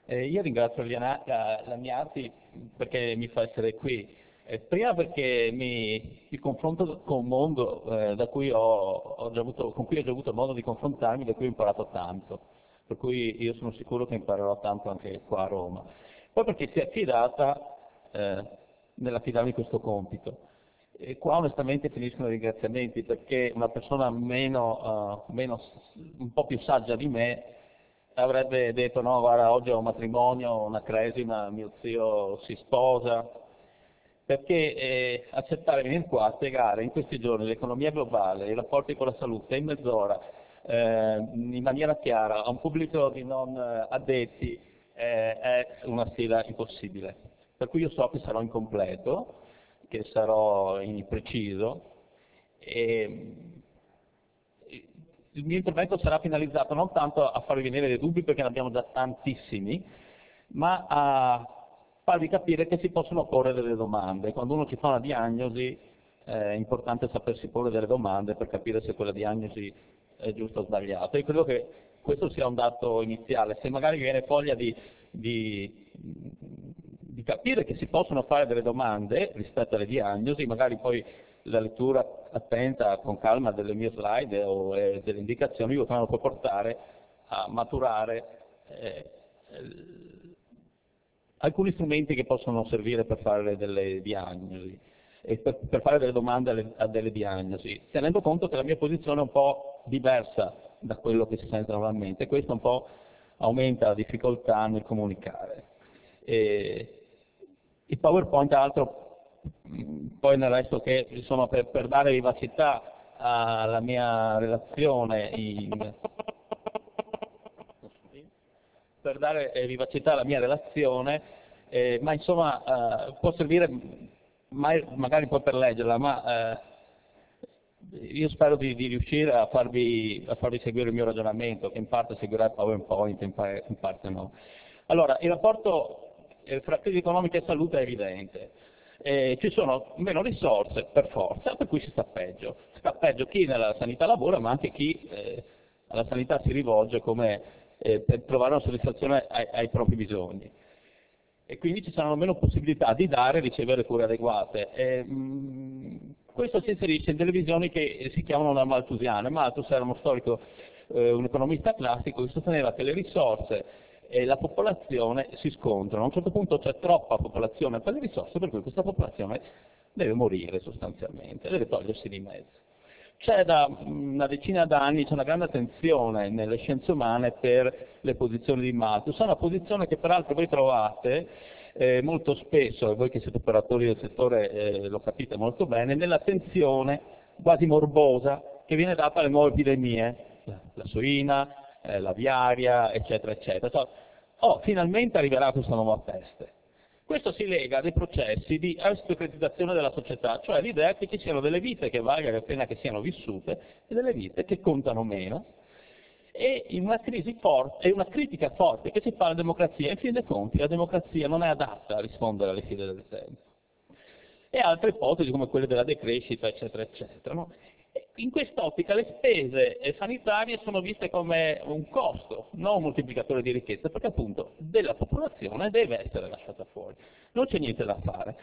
Io ringrazio la Miati perché mi fa essere qui. Prima perché mi confronto con un mondo con cui ho già avuto modo di confrontarmi, da cui ho imparato tanto, per cui io sono sicuro che imparerò tanto anche qua a Roma. Poi perché si è affidata nell'affidarmi questo compito. E qua onestamente finiscono i ringraziamenti perché una persona un po' più saggia di me avrebbe detto no, guarda, oggi ho un matrimonio, una cresima, mio zio si sposa, perché accettare di venire qua a spiegare in questi giorni l'economia globale, i rapporti con la salute in mezz'ora, in maniera chiara, a un pubblico di non addetti, è una sfida impossibile. Per cui io so che sarò incompleto, che sarò impreciso, e il mio intervento sarà finalizzato non tanto a farvi venire dei dubbi, perché ne abbiamo già tantissimi, ma a farvi capire che si possono porre delle domande. Quando uno ci fa una diagnosi è importante sapersi porre delle domande per capire se quella diagnosi è giusta o sbagliata. Io credo che questo sia un dato iniziale. Se magari viene voglia di capire che si possono fare delle domande rispetto alle diagnosi, magari poi la lettura attenta, con calma, delle mie slide o delle indicazioni, io può portare a maturare alcuni strumenti che possono servire per fare delle diagnosi e per fare delle domande a delle diagnosi, tenendo conto che la mia posizione è un po' diversa da quello che si sente normalmente, e questo un po' aumenta la difficoltà nel comunicare. Il PowerPoint, tra l'altro, poi nel resto che insomma per dare vivacità alla mia relazione, per dare vivacità alla mia relazione, ma insomma può servire magari poi per leggerla, ma io spero di riuscire a farvi seguire il mio ragionamento, che in parte seguirà il PowerPoint, in parte no. Allora, il rapporto fra crisi economica e salute è evidente. Ci sono meno risorse per forza, per cui si sta peggio. Sta peggio chi nella sanità lavora, ma anche chi alla sanità si rivolge per trovare una soddisfazione ai propri bisogni. E quindi ci saranno meno possibilità di dare e ricevere cure adeguate. Questo si inserisce in delle visioni che si chiamano la malthusiane. Malthus era un economista classico che sosteneva che le risorse e la popolazione si scontrano. A un certo punto c'è troppa popolazione per le risorse, per cui questa popolazione deve morire sostanzialmente, deve togliersi di mezzo. C'è da una decina d'anni c'è una grande attenzione nelle scienze umane per le posizioni di Malthus, è una posizione che peraltro voi trovate molto spesso, e voi che siete operatori del settore lo capite molto bene, nell'attenzione quasi morbosa che viene data alle nuove epidemie, la suina, l'aviaria, eccetera, eccetera. Finalmente arriverà questa nuova peste. Questo si lega a dei processi di aristocratizzazione della società, cioè l'idea che ci siano delle vite che valga la pena che siano vissute e delle vite che contano meno, e in una crisi forte, e una critica forte che si fa alla democrazia. In fin dei conti la democrazia non è adatta a rispondere alle sfide del tempo. E altre ipotesi come quelle della decrescita, eccetera, eccetera. No? In quest'ottica le spese sanitarie sono viste come un costo, non un moltiplicatore di ricchezza, perché appunto della popolazione deve essere lasciata fuori. Non c'è niente da fare.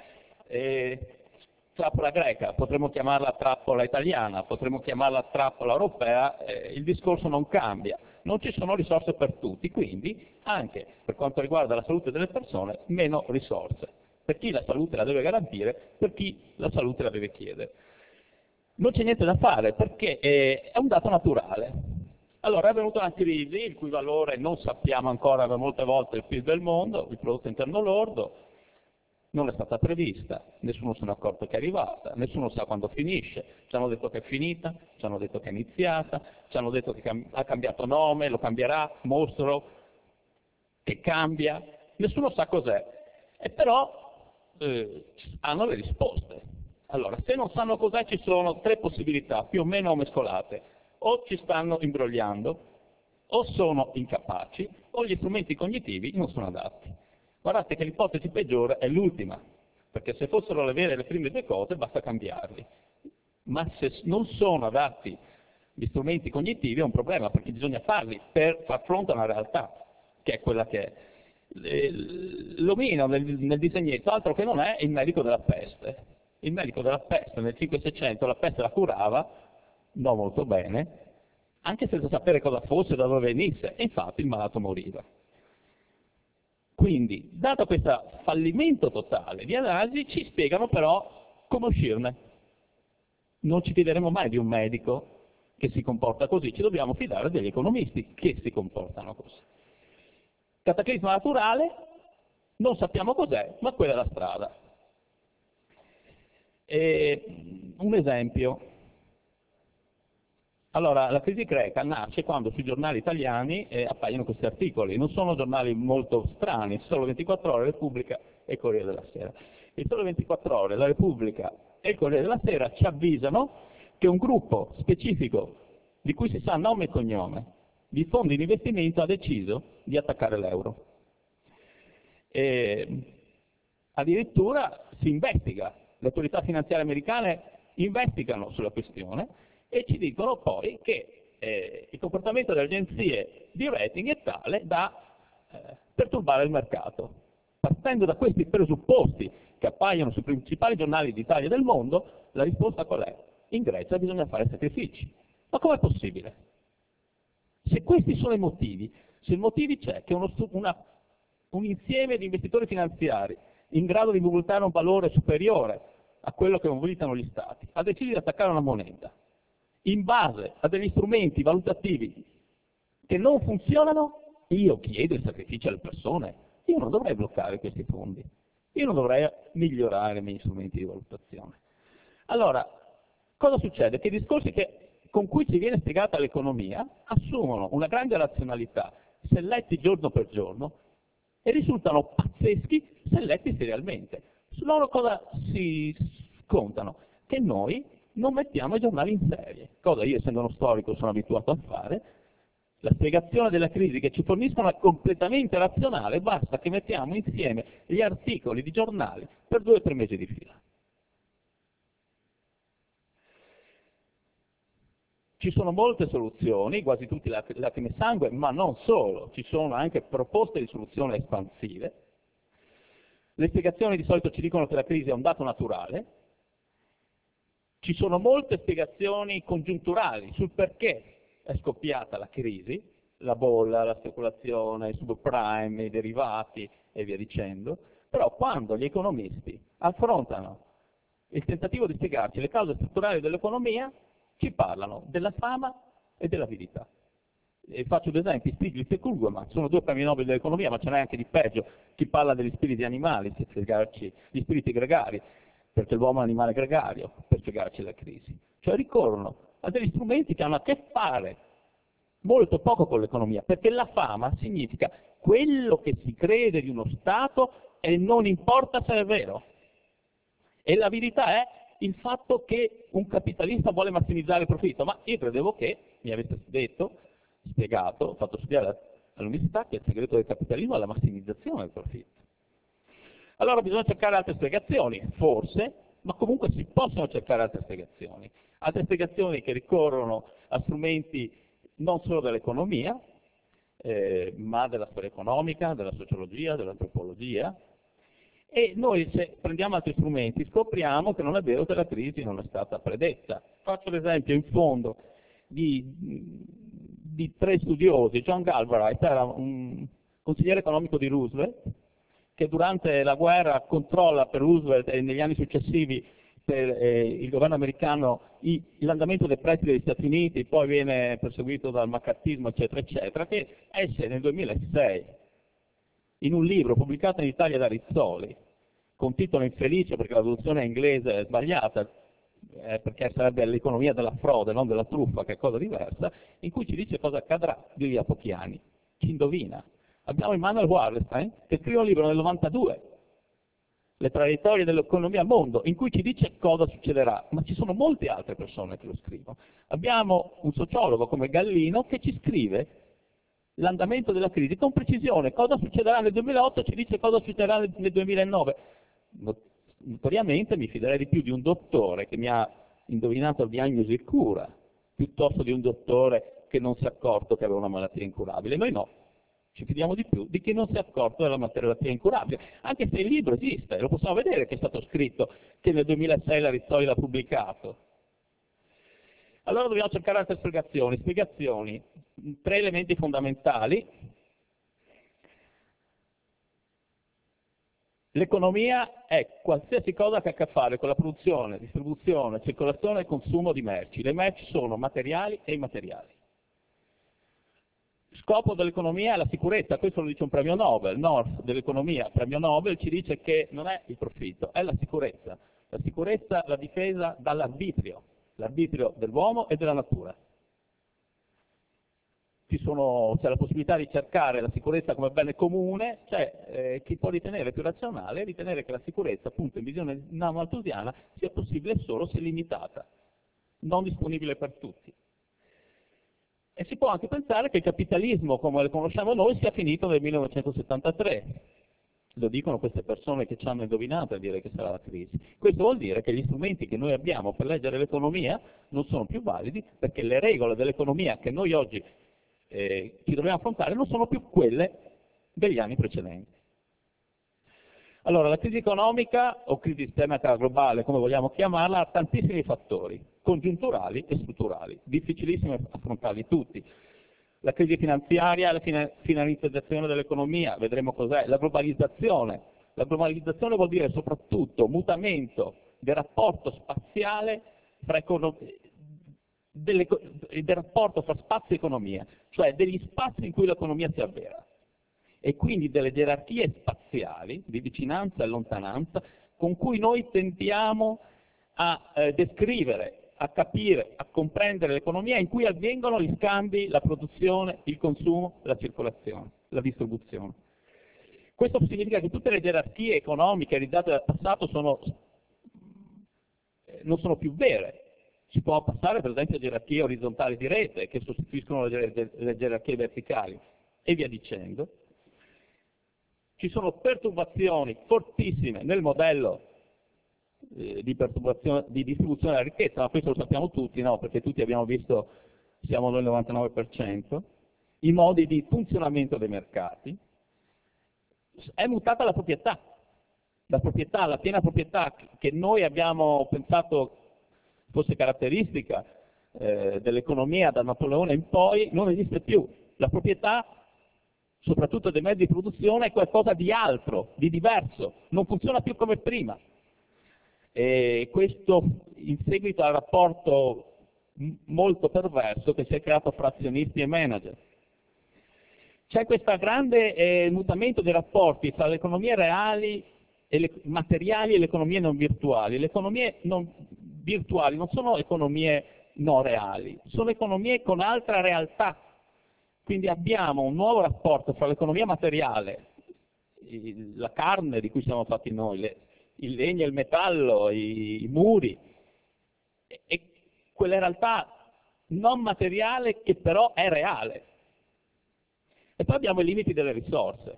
Trappola greca, potremmo chiamarla trappola italiana, potremmo chiamarla trappola europea, il discorso non cambia. Non ci sono risorse per tutti, quindi anche per quanto riguarda la salute delle persone, meno risorse. Per chi la salute la deve garantire, per chi la salute la deve chiedere. Non c'è niente da fare perché è un dato naturale. Allora è venuta una crisi il cui valore non sappiamo ancora, per molte volte il PIL del mondo, il prodotto interno lordo, non è stata prevista, nessuno se ne è accorto che è arrivata, nessuno sa quando finisce, ci hanno detto che è finita, ci hanno detto che è iniziata, ci hanno detto che ha cambiato nome, lo cambierà, mostro che cambia, nessuno sa cos'è, e però hanno le risposte. Allora, se non sanno cos'è ci sono tre possibilità, più o meno mescolate: o ci stanno imbrogliando, o sono incapaci, o gli strumenti cognitivi non sono adatti. Guardate che l'ipotesi peggiore è l'ultima, perché se fossero le prime due cose basta cambiarli, ma se non sono adatti gli strumenti cognitivi è un problema, perché bisogna farli per far fronte a una realtà che è quella che è. L'omino nel disegnetto altro che non è il medico della peste. Il medico della peste nel 500-600 la peste la curava, non molto bene, anche senza sapere cosa fosse, da dove venisse, e infatti il malato moriva. Quindi, dato questo fallimento totale di analisi, ci spiegano però come uscirne. Non ci fideremo mai di un medico che si comporta così, ci dobbiamo fidare degli economisti che si comportano così. Cataclisma naturale, non sappiamo cos'è, ma quella è la strada. Un esempio. Allora, la crisi greca nasce quando sui giornali italiani appaiono questi articoli. Non sono giornali molto strani, Sole 24 Ore, Repubblica e Corriere della Sera. Il Sole 24 Ore, la Repubblica e il Corriere della Sera ci avvisano che un gruppo specifico, di cui si sa nome e cognome, di fondi di investimento ha deciso di attaccare l'euro. Addirittura si investiga, le autorità finanziarie americane investigano sulla questione e ci dicono poi che il comportamento delle agenzie di rating è tale da perturbare il mercato. Partendo da questi presupposti che appaiono sui principali giornali d'Italia e del mondo, la risposta qual è? In Grecia bisogna fare sacrifici. Ma com'è possibile? Se questi sono i motivi, se i motivi c'è che un insieme di investitori finanziari in grado di mobilitare un valore superiore a quello che mobilitano gli Stati ha deciso di attaccare una moneta in base a degli strumenti valutativi che non funzionano, io chiedo i sacrifici alle persone. Io non dovrei bloccare questi fondi, io non dovrei migliorare i miei strumenti di valutazione. Allora, cosa succede? Che i discorsi con cui ci viene spiegata l'economia assumono una grande razionalità se letti giorno per giorno e risultano pazzeschi se letti serialmente. Su loro cosa si scontano? Che noi non mettiamo i giornali in serie, cosa io essendo uno storico sono abituato a fare. La spiegazione della crisi che ci forniscono è completamente razionale, basta che mettiamo insieme gli articoli di giornali per 2 o 3 mesi di fila. Ci sono molte soluzioni, quasi tutti lacrime e sangue, ma non solo, ci sono anche proposte di soluzione espansive. Le spiegazioni di solito ci dicono che la crisi è un dato naturale, ci sono molte spiegazioni congiunturali sul perché è scoppiata la crisi, la bolla, la speculazione, i subprime, i derivati e via dicendo, però quando gli economisti affrontano il tentativo di spiegarci le cause strutturali dell'economia, ci parlano della fama e dell'avidità. Faccio due esempi, Stiglitz e Krugman, sono 2 premi Nobel dell'economia, ma ce n'è anche di peggio. Chi parla degli spiriti animali, gli spiriti gregari, perché l'uomo è un animale gregario, per spiegarci la crisi. Cioè ricorrono a degli strumenti che hanno a che fare molto poco con l'economia, perché la fama significa quello che si crede di uno Stato e non importa se è vero. E l'avidità è il fatto che un capitalista vuole massimizzare il profitto, ma io credevo che mi avesse detto, spiegato, fatto studiare all'università che il segreto del capitalismo è la massimizzazione del profitto. Allora bisogna cercare altre spiegazioni, forse, ma comunque si possono cercare altre spiegazioni che ricorrono a strumenti non solo dell'economia, ma della storia economica, della sociologia, dell'antropologia, e noi se prendiamo altri strumenti scopriamo che non è vero che la crisi non è stata predetta. Faccio l'esempio in fondo di 3 studiosi. John Galbraith era un consigliere economico di Roosevelt, che durante la guerra controlla per Roosevelt e negli anni successivi per il governo americano l'andamento dei prezzi degli Stati Uniti, poi viene perseguito dal maccartismo, eccetera, eccetera, che esce nel 2006 in un libro pubblicato in Italia da Rizzoli, con titolo infelice perché la traduzione inglese è sbagliata, perché sarebbe l'economia della frode, non della truffa, che è cosa diversa, in cui ci dice cosa accadrà di lì a pochi anni. Chi indovina? Abbiamo Immanuel Wallerstein che scrive un libro nel 92, Le traiettorie dell'economia al mondo, in cui ci dice cosa succederà, ma ci sono molte altre persone che lo scrivono. Abbiamo un sociologo come Gallino che ci scrive l'andamento della crisi con precisione, cosa succederà nel 2008 ci dice cosa succederà nel 2009. Notoriamente mi fiderei di più di un dottore che mi ha indovinato la diagnosi e cura, piuttosto di un dottore che non si è accorto che aveva una malattia incurabile. Noi no. ci fidiamo di più di chi non si è accorto della malattia incurabile, anche se il libro esiste, lo possiamo vedere che è stato scritto, che nel 2006 la Rizzoli l'ha pubblicato. Allora dobbiamo cercare altre spiegazioni, tre elementi fondamentali. L'economia è qualsiasi cosa che ha a che fare con la produzione, distribuzione, circolazione e consumo di merci. Le merci sono materiali e immateriali. Scopo dell'economia è la sicurezza, questo lo dice un premio Nobel, North dell'economia, premio Nobel, ci dice che non è il profitto, è la sicurezza, la difesa dall'arbitrio, l'arbitrio dell'uomo e della natura. C'è la possibilità di cercare la sicurezza come bene comune, chi può ritenere più razionale ritenere che la sicurezza, appunto in visione nano-malthusiana, sia possibile solo se limitata, non disponibile per tutti. E si può anche pensare che il capitalismo, come lo conosciamo noi, sia finito nel 1973. Lo dicono queste persone che ci hanno indovinato a dire che sarà la crisi. Questo vuol dire che gli strumenti che noi abbiamo per leggere l'economia non sono più validi, perché le regole dell'economia che noi oggi ci dobbiamo affrontare non sono più quelle degli anni precedenti. Allora, la crisi economica, o crisi sistemica globale, come vogliamo chiamarla, ha tantissimi fattori, congiunturali e strutturali, difficilissimi affrontarli tutti. La crisi finanziaria, la finanziarizzazione dell'economia, vedremo cos'è, la globalizzazione. La globalizzazione vuol dire soprattutto mutamento del rapporto spaziale del rapporto fra spazio e economia, cioè degli spazi in cui l'economia si avvera, e quindi delle gerarchie spaziali di vicinanza e lontananza con cui noi tentiamo a descrivere, a capire, a comprendere l'economia, in cui avvengono gli scambi, la produzione, il consumo, la circolazione, la distribuzione. Questo significa che tutte le gerarchie economiche eredate dal passato non sono più vere. Si può passare per esempio a gerarchie orizzontali di rete che sostituiscono le gerarchie verticali e via dicendo. Ci sono perturbazioni fortissime nel modello di distribuzione della ricchezza, ma questo lo sappiamo tutti, no? Perché tutti abbiamo visto, siamo nel 99%, i modi di funzionamento dei mercati. È mutata la proprietà, la piena proprietà che noi abbiamo pensato fosse caratteristica dell'economia da Napoleone in poi, non esiste più. La proprietà, soprattutto dei mezzi di produzione, è qualcosa di altro, di diverso, non funziona più come prima. E questo in seguito al rapporto molto perverso che si è creato fra azionisti e manager. C'è questo grande mutamento dei rapporti tra le economie reali materiali e le economie non virtuali. Le economie non virtuali non sono economie non reali, sono economie con altra realtà. Quindi abbiamo un nuovo rapporto fra l'economia materiale, la carne di cui siamo fatti noi, il legno, il metallo, i muri, e quella realtà non materiale che però è reale. E poi abbiamo i limiti delle risorse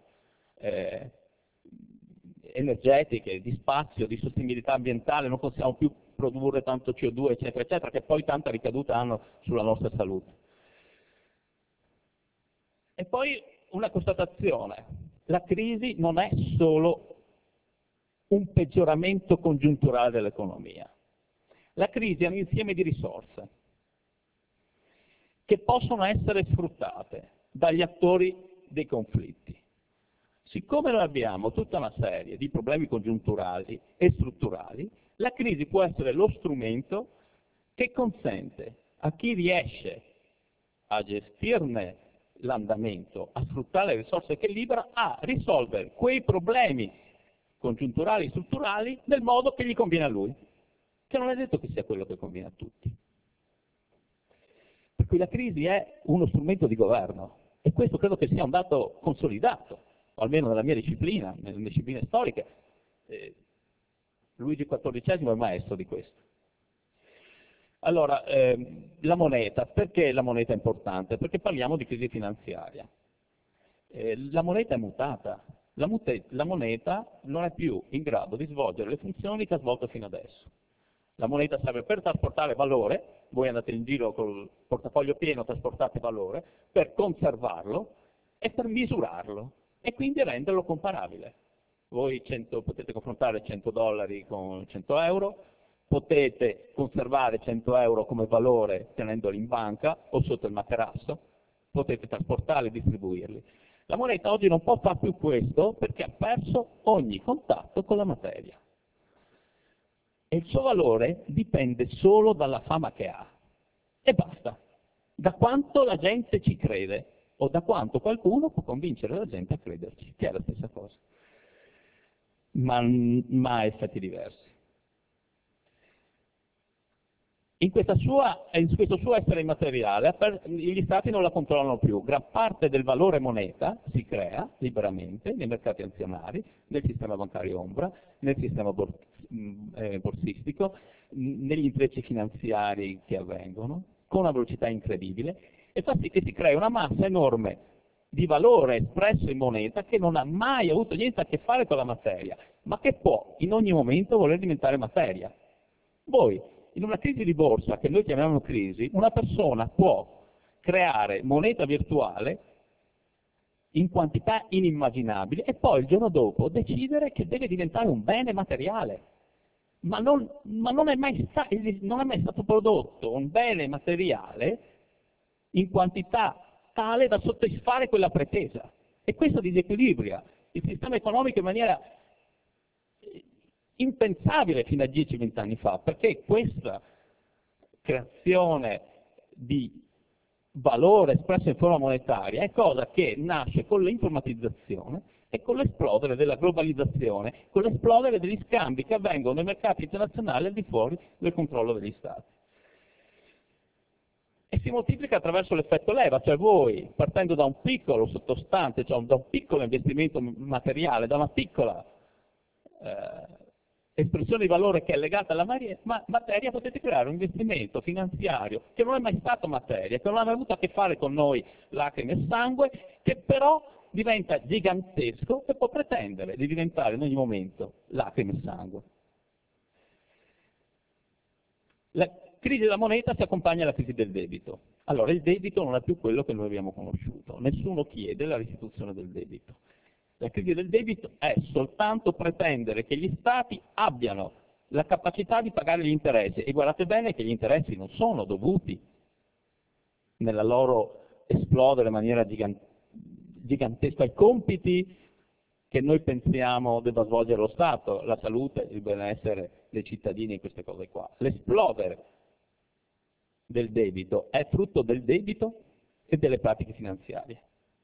energetiche, di spazio, di sostenibilità ambientale, non possiamo più produrre tanto CO2, eccetera, eccetera, che poi tanta ricaduta hanno sulla nostra salute. E poi una constatazione: la crisi non è solo un peggioramento congiunturale dell'economia. La crisi è un insieme di risorse che possono essere sfruttate dagli attori dei conflitti. Siccome noi abbiamo tutta una serie di problemi congiunturali e strutturali, la crisi può essere lo strumento che consente a chi riesce a gestirne l'andamento, a sfruttare le risorse che libera, a risolvere quei problemi congiunturali e strutturali nel modo che gli conviene a lui, che non è detto che sia quello che conviene a tutti. Per cui la crisi è uno strumento di governo, e questo credo che sia un dato consolidato, o almeno nella mia disciplina, nelle discipline storiche. Luigi XIV è maestro di questo. Allora, la moneta. Perché la moneta è importante? Perché parliamo di crisi finanziaria. La moneta è mutata. La moneta non è più in grado di svolgere le funzioni che ha svolto fino adesso. La moneta serve per trasportare valore, voi andate in giro col portafoglio pieno, trasportate valore, per conservarlo, è per misurarlo e quindi renderlo comparabile. Voi potete confrontare 100 dollari con 100 euro, potete conservare 100 euro come valore tenendoli in banca o sotto il materasso, potete trasportarli e distribuirli. La moneta oggi non può fare più questo perché ha perso ogni contatto con la materia. E il suo valore dipende solo dalla fama che ha. E basta. Da quanto la gente ci crede, o da quanto qualcuno può convincere la gente a crederci, che è la stessa cosa. Ma ha effetti diversi. In questo suo essere immateriale, gli Stati non la controllano più. Gran parte del valore moneta si crea liberamente nei mercati azionari, nel sistema bancario ombra, nel sistema borsistico, negli intrecci finanziari che avvengono, con una velocità incredibile, e fa sì che si crea una massa enorme di valore espresso in moneta che non ha mai avuto niente a che fare con la materia, ma che può in ogni momento voler diventare materia. Voi, in una crisi di borsa, che noi chiamiamo crisi, una persona può creare moneta virtuale in quantità inimmaginabili e poi il giorno dopo decidere che deve diventare un bene materiale. Ma non è mai stato prodotto un bene materiale in quantità tale da soddisfare quella pretesa. E questo disequilibria il sistema economico in maniera impensabile fino a 10-20 anni fa, perché questa creazione di valore espresso in forma monetaria è cosa che nasce con l'informatizzazione e con l'esplodere della globalizzazione, con l'esplodere degli scambi che avvengono nei mercati internazionali al di fuori del controllo degli Stati. E si moltiplica attraverso l'effetto leva, cioè voi, partendo da un piccolo sottostante, cioè da un piccolo investimento materiale, da una piccola espressione di valore che è legata alla materia, potete creare un investimento finanziario che non è mai stato materia, che non ha mai avuto a che fare con noi lacrime e sangue, che però diventa gigantesco e può pretendere di diventare in ogni momento lacrime e sangue. La crisi della moneta si accompagna alla crisi del debito. Allora il debito non è più quello che noi abbiamo conosciuto, nessuno chiede la restituzione del debito. La crisi del debito è soltanto pretendere che gli Stati abbiano la capacità di pagare gli interessi, e guardate bene che gli interessi non sono dovuti nella loro esplodere in maniera gigantesca ai compiti che noi pensiamo debba svolgere lo Stato, la salute, il benessere dei cittadini e queste cose qua. L'esplodere del debito è frutto del debito e delle pratiche finanziarie.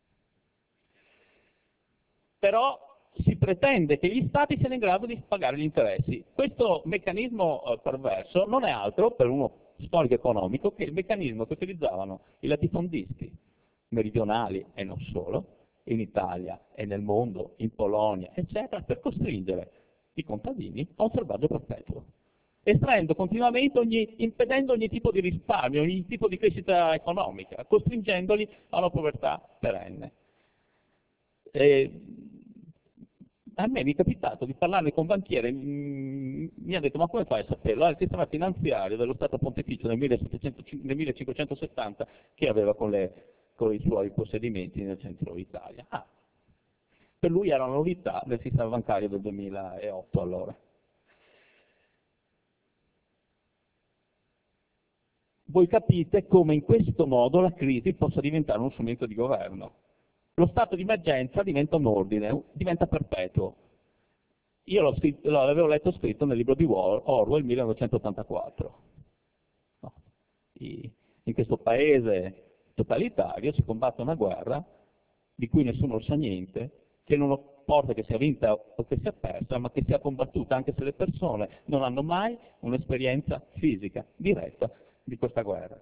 Però si pretende che gli Stati siano in grado di pagare gli interessi. Questo meccanismo perverso non è altro, per uno storico economico, che il meccanismo che utilizzavano i latifondisti meridionali e non solo, in Italia e nel mondo, in Polonia, eccetera, per costringere i contadini a un servaggio perpetuo, estraendo continuamente, impedendo ogni tipo di risparmio, ogni tipo di crescita economica, costringendoli a una povertà perenne. A me mi è capitato di parlarne con un banchiere, mi ha detto: ma come fai a saperlo? Il sistema finanziario dello Stato Pontificio nel 1570 che aveva con i suoi possedimenti nel centro Italia. Per lui era una novità del sistema bancario del 2008 allora. Voi capite come in questo modo la crisi possa diventare uno strumento di governo. Lo stato di emergenza diventa un ordine, diventa perpetuo. Io l'avevo letto scritto nel libro di Orwell, 1984. No. In questo paese totalitario si combatte una guerra di cui nessuno sa niente, che non importa che sia vinta o che sia persa, ma che sia combattuta, anche se le persone non hanno mai un'esperienza fisica diretta di questa guerra.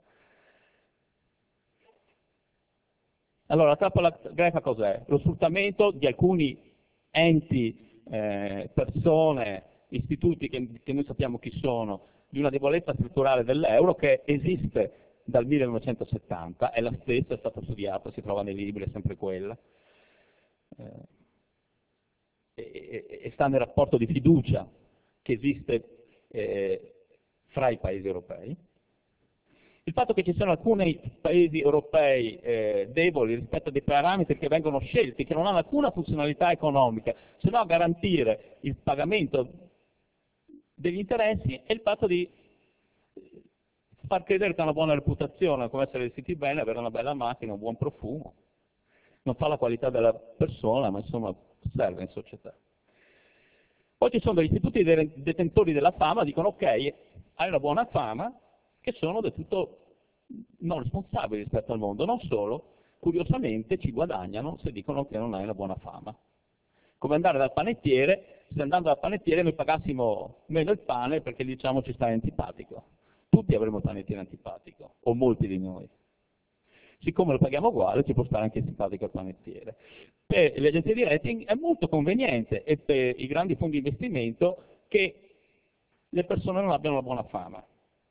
Allora, la trappola greca cos'è? Lo sfruttamento di alcuni enti, persone, istituti che noi sappiamo chi sono, di una debolezza strutturale dell'euro che esiste dal 1970, è la stessa, è stata studiata, si trova nei libri, è sempre quella, e sta nel rapporto di fiducia che esiste fra i paesi europei. Il fatto che ci siano alcuni paesi europei deboli rispetto a dei parametri che vengono scelti, che non hanno alcuna funzionalità economica, se no a garantire il pagamento degli interessi, e il fatto di far credere che ha una buona reputazione, come essere vestiti bene, avere una bella macchina, un buon profumo. Non fa la qualità della persona, ma insomma serve in società. Poi ci sono degli istituti detentori della fama, dicono ok, hai una buona fama, che sono del tutto non responsabili rispetto al mondo, non solo, curiosamente ci guadagnano se dicono che non hai una buona fama. Come andare dal panettiere, se andando dal panettiere noi pagassimo meno il pane perché diciamo ci stai antipatico. Tutti avremo il panettiere antipatico, o molti di noi. Siccome lo paghiamo uguale, ci può stare anche simpatico il panettiere. Per le agenzie di rating è molto conveniente, e per i grandi fondi di investimento, che le persone non abbiano una buona fama.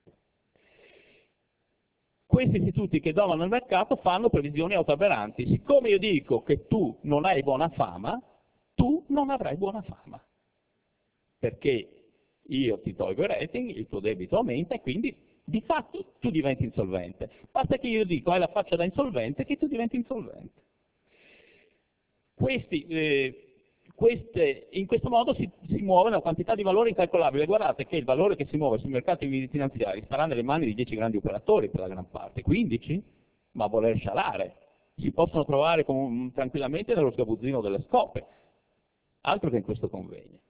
Questi istituti che domano il mercato fanno previsioni autoavveranti. Siccome io dico che tu non hai buona fama, tu non avrai buona fama. Perché io ti tolgo il rating, il tuo debito aumenta e quindi di fatto tu diventi insolvente. Basta che io dico hai la faccia da insolvente che tu diventi insolvente. In questo modo si muove una quantità di valore incalcolabile. Guardate che il valore che si muove sui mercati finanziari starà nelle mani di 10 grandi operatori per la gran parte, 15, ma a voler scialare. Si possono trovare tranquillamente nello sgabuzzino delle scope, altro che in questo convegno.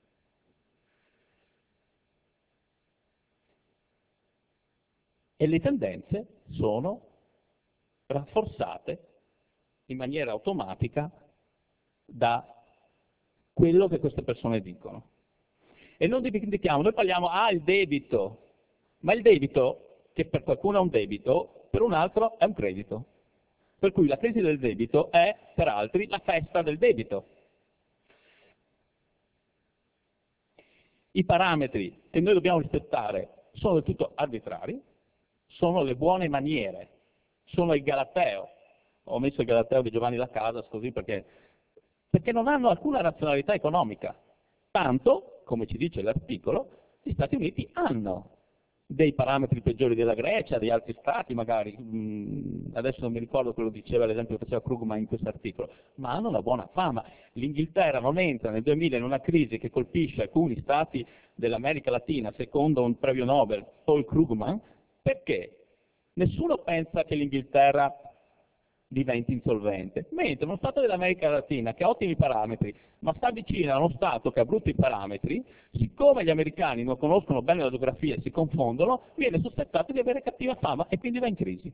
E le tendenze sono rafforzate in maniera automatica da quello che queste persone dicono. E non dimentichiamo, noi parliamo, il debito, ma il debito, che per qualcuno è un debito, per un altro è un credito. Per cui la crisi del debito è, per altri, la festa del debito. I parametri che noi dobbiamo rispettare sono del tutto arbitrari, sono le buone maniere, sono il Galateo. Ho messo il Galateo di Giovanni da Casas così perché non hanno alcuna razionalità economica. Tanto, come ci dice l'articolo, gli Stati Uniti hanno dei parametri peggiori della Grecia, di altri stati magari, adesso non mi ricordo quello che diceva, l'esempio che faceva Krugman in questo articolo, ma hanno una buona fama. L'Inghilterra non entra nel 2000 in una crisi che colpisce alcuni stati dell'America Latina, secondo un premio Nobel, Paul Krugman, perché nessuno pensa che l'Inghilterra diventi insolvente, mentre uno Stato dell'America Latina che ha ottimi parametri, ma sta vicino a uno Stato che ha brutti parametri, siccome gli americani non conoscono bene la geografia e si confondono, viene sospettato di avere cattiva fama e quindi va in crisi.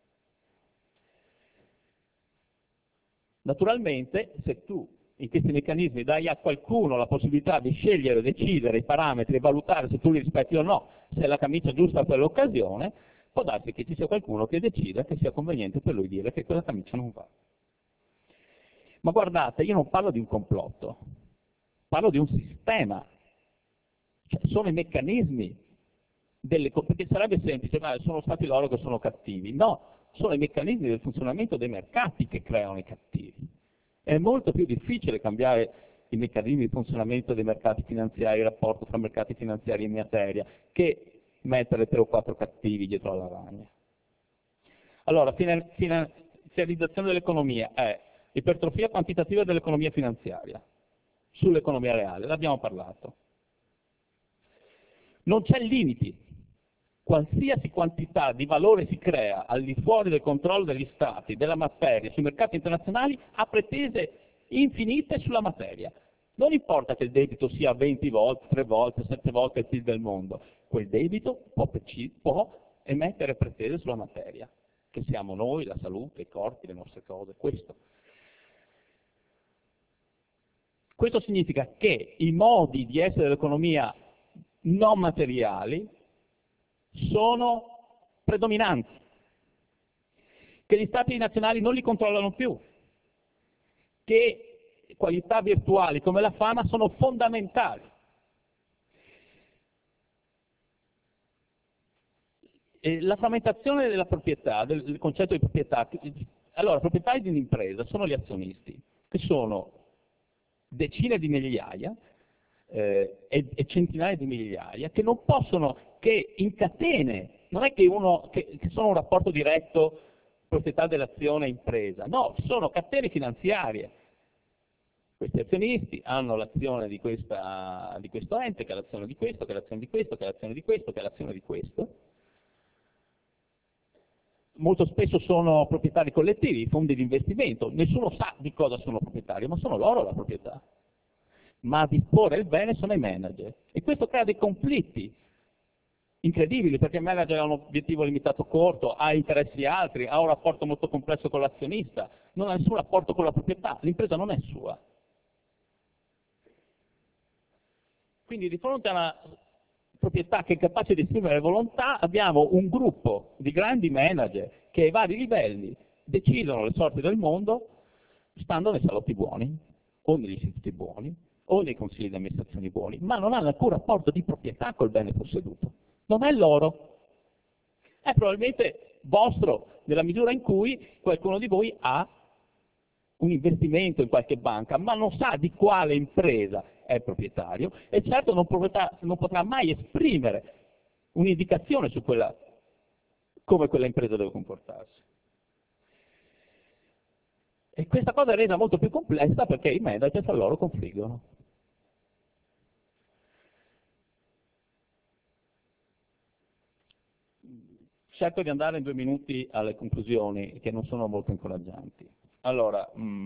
Naturalmente, se tu in questi meccanismi dai a qualcuno la possibilità di scegliere, decidere i parametri e valutare se tu li rispetti o no, se è la camicia giusta per l'occasione, può darsi che ci sia qualcuno che decida che sia conveniente per lui dire che quella camicia non va. Ma guardate, io non parlo di un complotto, parlo di un sistema. Cioè, sono i meccanismi perché sarebbe semplice, ma sono stati loro che sono cattivi. No, sono i meccanismi del funzionamento dei mercati che creano i cattivi. È molto più difficile cambiare i meccanismi di funzionamento dei mercati finanziari, il rapporto tra mercati finanziari e materia, che mettere 3 o 4 cattivi dietro alla lavagna. Allora, finanziarizzazione dell'economia è ipertrofia quantitativa dell'economia finanziaria sull'economia reale, l'abbiamo parlato. Non c'è limiti. Qualsiasi quantità di valore si crea al di fuori del controllo degli Stati, della materia, sui mercati internazionali, ha pretese infinite sulla materia. Non importa che il debito sia 20 volte, 3 volte, 7 volte il PIL del mondo, quel debito può emettere pretese sulla materia, che siamo noi, la salute, i corpi, le nostre cose, questo. Questo significa che i modi di essere dell'economia non materiali sono predominanti, che gli Stati nazionali non li controllano più, che qualità virtuali come la fama sono fondamentali. La frammentazione della proprietà, del concetto di proprietà, allora, proprietari di un'impresa sono gli azionisti, che sono decine di migliaia e centinaia di migliaia, che non possono che in catene non è che sono un rapporto diretto proprietà dell'azione impresa, no, sono catene finanziarie. Questi azionisti hanno l'azione di questo ente, che è l'azione di questo, che è l'azione di questo, che è l'azione di questo, che è l'azione di questo. Molto spesso sono proprietari collettivi, fondi di investimento, nessuno sa di cosa sono proprietari, ma sono loro la proprietà. Ma a disporre il bene sono i manager. E questo crea dei conflitti incredibili, perché il manager ha un obiettivo limitato corto, ha interessi altri, ha un rapporto molto complesso con l'azionista, non ha nessun rapporto con la proprietà, l'impresa non è sua. Quindi di fronte a una proprietà che è capace di esprimere volontà, abbiamo un gruppo di grandi manager che ai vari livelli decidono le sorti del mondo stando nei salotti buoni, o negli istituti buoni, o nei consigli di amministrazione buoni, ma non hanno alcun rapporto di proprietà col bene posseduto. Non è loro. È probabilmente vostro, nella misura in cui qualcuno di voi ha un investimento in qualche banca, ma non sa di quale impresa è proprietario e certo non potrà mai esprimere un'indicazione su come quella impresa deve comportarsi. E questa cosa è resa molto più complessa perché i manager tra loro confliggono. Cerco di andare in 2 minuti alle conclusioni, che non sono molto incoraggianti. Allora,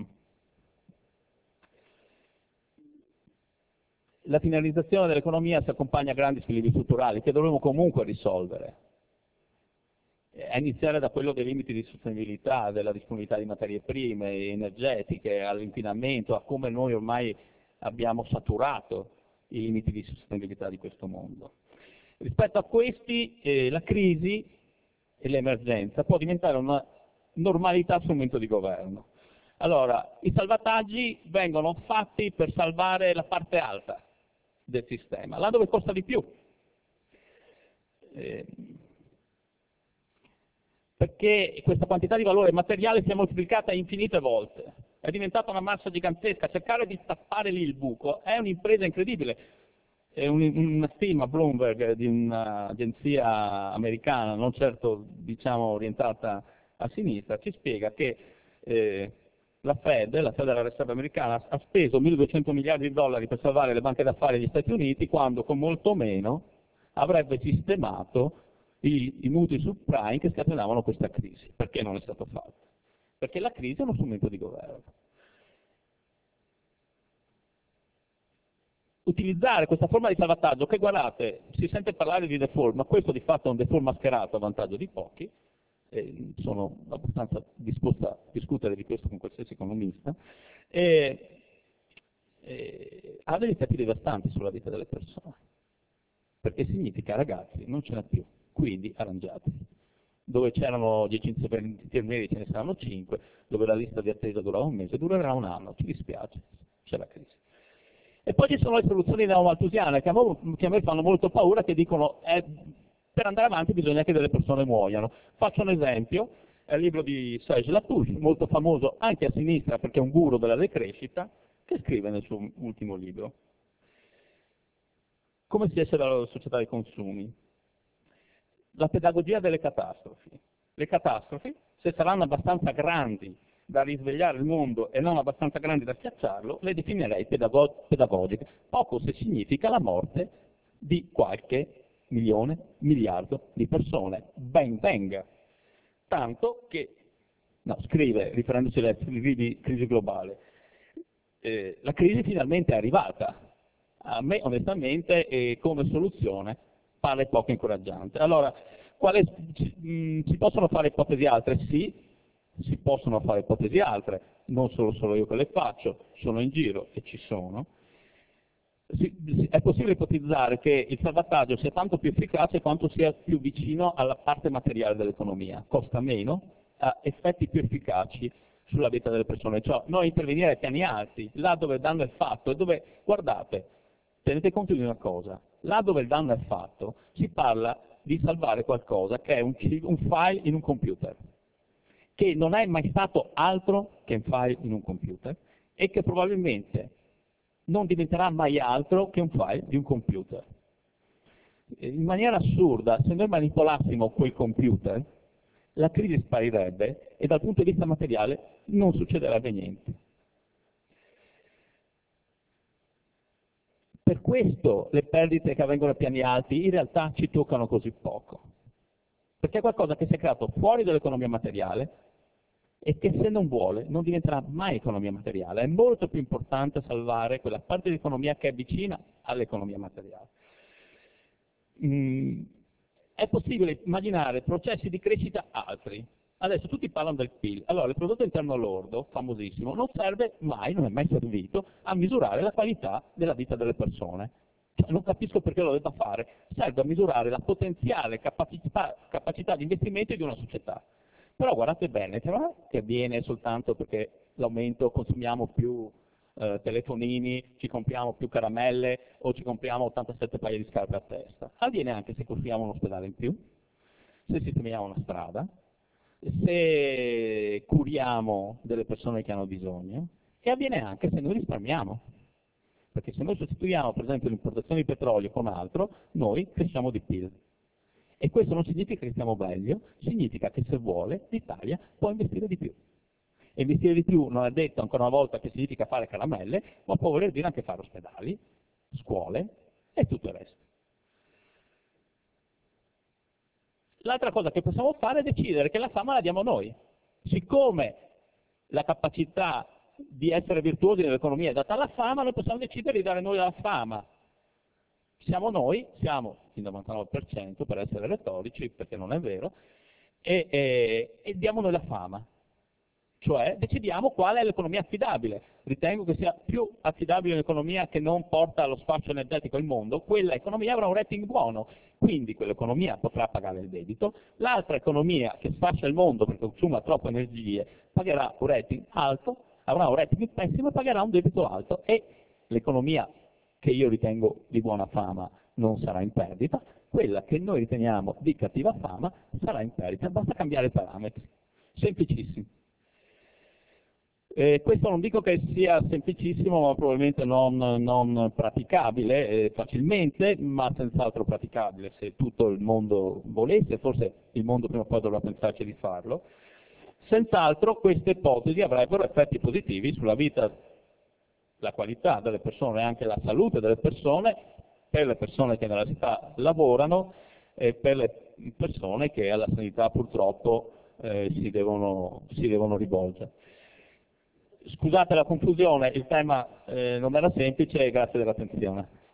la finalizzazione dell'economia si accompagna a grandi squilibri strutturali che dovremo comunque risolvere, a iniziare da quello dei limiti di sostenibilità, della disponibilità di materie prime, energetiche, all'inquinamento, a come noi ormai abbiamo saturato i limiti di sostenibilità di questo mondo. Rispetto a questi, la crisi e l'emergenza può diventare una normalità strumento di governo. Allora, i salvataggi vengono fatti per salvare la parte alta del sistema, là dove costa di più. Perché questa quantità di valore materiale si è moltiplicata infinite volte, è diventata una massa gigantesca, cercare di tappare lì il buco è un'impresa incredibile. Una stima Bloomberg di un'agenzia americana, non certo orientata a sinistra, ci spiega che la Federal Reserve americana, ha speso 1.200 miliardi di dollari per salvare le banche d'affari degli Stati Uniti, quando con molto meno avrebbe sistemato i mutui subprime che scatenavano questa crisi. Perché non è stato fatto? Perché la crisi è uno strumento di governo. Utilizzare questa forma di salvataggio, che guardate, si sente parlare di default, ma questo di fatto è un default mascherato a vantaggio di pochi, sono abbastanza disposto a discutere di questo con qualsiasi economista, ha degli effetti devastanti sulla vita delle persone, perché significa, ragazzi, non ce n'è più, quindi arrangiatevi. Dove c'erano 10 infermieri ce ne saranno 5, dove la lista di attesa durava 1 mese, durerà 1 anno, ci dispiace, c'è la crisi. E poi ci sono le soluzioni neomalthusiane che a me fanno molto paura, che dicono per andare avanti bisogna che delle persone muoiano. Faccio un esempio, è il libro di Serge Latouche, molto famoso anche a sinistra perché è un guru della decrescita, che scrive nel suo ultimo libro: come si esce dalla società dei consumi? La pedagogia delle catastrofi. Le catastrofi, se saranno abbastanza grandi da risvegliare il mondo e non abbastanza grandi da schiacciarlo, le definirei pedagogiche, poco se significa la morte di qualche milione, miliardo di persone. Ben venga. Tanto che, scrive, riferendosi alla crisi globale, la crisi finalmente è arrivata. A me onestamente come soluzione pare poco incoraggiante. Allora, si possono fare ipotesi altre? Sì, si possono fare ipotesi altre, non solo io che le faccio, sono in giro e ci sono. È possibile ipotizzare che il salvataggio sia tanto più efficace quanto sia più vicino alla parte materiale dell'economia, costa meno, ha effetti più efficaci sulla vita delle persone, cioè noi intervenire ai piani alti, là dove il danno è fatto e dove, guardate, tenete conto di una cosa, là dove il danno è fatto si parla di salvare qualcosa che è un file in un computer, che non è mai stato altro che un file in un computer e che probabilmente non diventerà mai altro che un file di un computer. in maniera assurda, se noi manipolassimo quel computer, la crisi sparirebbe e dal punto di vista materiale non succederebbe niente. Per questo le perdite che avvengono a piani alti in realtà ci toccano così poco, perché è qualcosa che si è creato fuori dall'economia materiale e che se non vuole non diventerà mai economia materiale. È molto più importante salvare quella parte di economia che è vicina all'economia materiale. È possibile immaginare processi di crescita altri. Adesso tutti parlano del PIL. Allora, il prodotto interno lordo, famosissimo, non serve mai, non è mai servito a misurare la qualità della vita delle persone. Cioè, non capisco perché lo debba fare. Serve a misurare la potenziale capacità di investimento di una società. Però guardate bene, che avviene soltanto perché l'aumento, consumiamo più telefonini, ci compriamo più caramelle o ci compriamo 87 paia di scarpe a testa. Avviene anche se costruiamo un ospedale in più, se sistemiamo una strada, se curiamo delle persone che hanno bisogno, e avviene anche se noi risparmiamo. Perché se noi sostituiamo per esempio l'importazione di petrolio con altro, noi cresciamo di PIL. E questo non significa che stiamo meglio, significa che se vuole l'Italia può investire di più. E investire di più non è detto ancora una volta che significa fare caramelle, ma può voler dire anche fare ospedali, scuole e tutto il resto. L'altra cosa che possiamo fare è decidere che la fama la diamo noi. Siccome la capacità di essere virtuosi nell'economia è data alla fama, noi possiamo decidere di dare noi la fama. Siamo noi, siamo il 99% per essere retorici, perché non è vero, e diamo noi la fama. Cioè decidiamo qual è l'economia affidabile. Ritengo che sia più affidabile un'economia che non porta allo sfascio energetico il mondo, quella economia avrà un rating buono, quindi quell'economia potrà pagare il debito, l'altra economia che sfascia il mondo perché consuma troppe energie pagherà un rating alto, avrà un rating pessimo e pagherà un debito alto, e l'economia che io ritengo di buona fama non sarà in perdita, quella che noi riteniamo di cattiva fama sarà in perdita, basta cambiare i parametri. Semplicissimo. Questo non dico che sia semplicissimo, ma probabilmente non praticabile facilmente, ma senz'altro praticabile. Se tutto il mondo volesse, forse il mondo prima o poi dovrà pensarci di farlo, senz'altro queste ipotesi avrebbero effetti positivi sulla vita, la qualità delle persone e anche la salute delle persone, per le persone che nella città lavorano e per le persone che alla sanità purtroppo si devono rivolgere. Scusate la confusione, il tema non era semplice e grazie dell'attenzione.